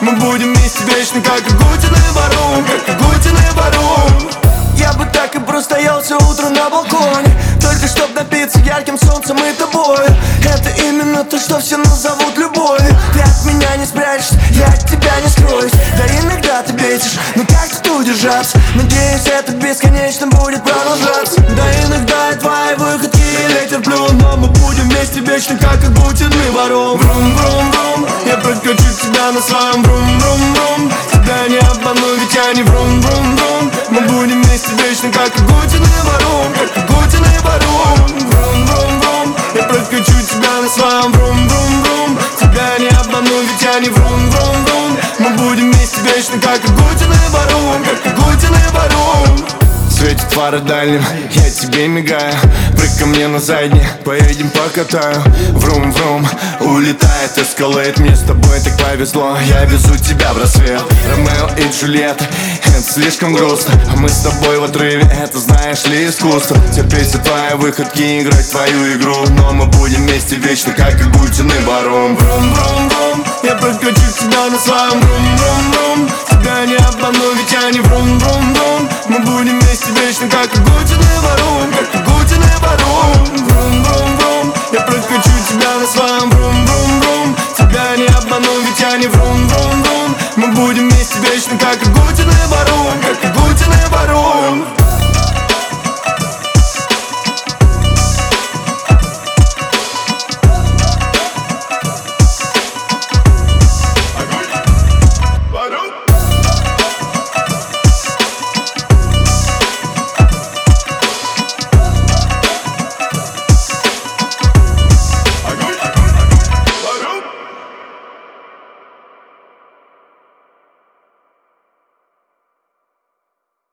Мы будем вместе вечно, как Агутин и Варум, как Агутин и Варум. Я бы так и простоял все утро на балконе, только чтоб напиться ярким солнцем и тобой. Это именно то, что все назовут любовью. Ты от меня не спрячешься, я от тебя не скроюсь. Да иногда ты бесишь, но как тут удержаться? Надеюсь, это бесконечно будет продолжаться. Да иногда и твои выходки я терплю, но мы будем вместе вечно, как Агутин и Варум. Врум-врум-врум, я прокачу тебя на своем врум-врум-врум. Тебя не обману, ведь я не врум-врум-врум. Мы будем вместе вечно, как Агутин и Варум, как Агутин и Варум. Врум-врум-врум, я прокачу тебя на своем врум-врум-врум. Тебя не обману, ведь я не врум-врум-врум. Мы будем вместе вечно, как Агутин и Варум, как Агутин и Варум. Светит фары дальним, я тебе мигаю. Прыг ко мне на заднее, поедем покатаю. Врум-врум, улетает эскалейт. Мне с тобой так повезло, я везу тебя в рассвет. Ромео и Джульетта, это слишком грустно. А мы с тобой в отрыве, это знаешь ли искусство. Терпеть все твои выходки, играть твою игру. Но мы будем вместе вечно, как Агутин и Варум. Врум-врум-врум, я прокачу тебя на своем врум-врум-врум. Тебя не обману, ведь я не врум-врум-врум. Мы будем вместе вечно, как Агутин и Варум, как Агутин и Варум. Врум-врум-врум, я прокачу тебя на своем врум-врум-врум. Тебя не обману, ведь я не врум-врум-врум. Мы будем вместе вечно, как Агутин и Варум, как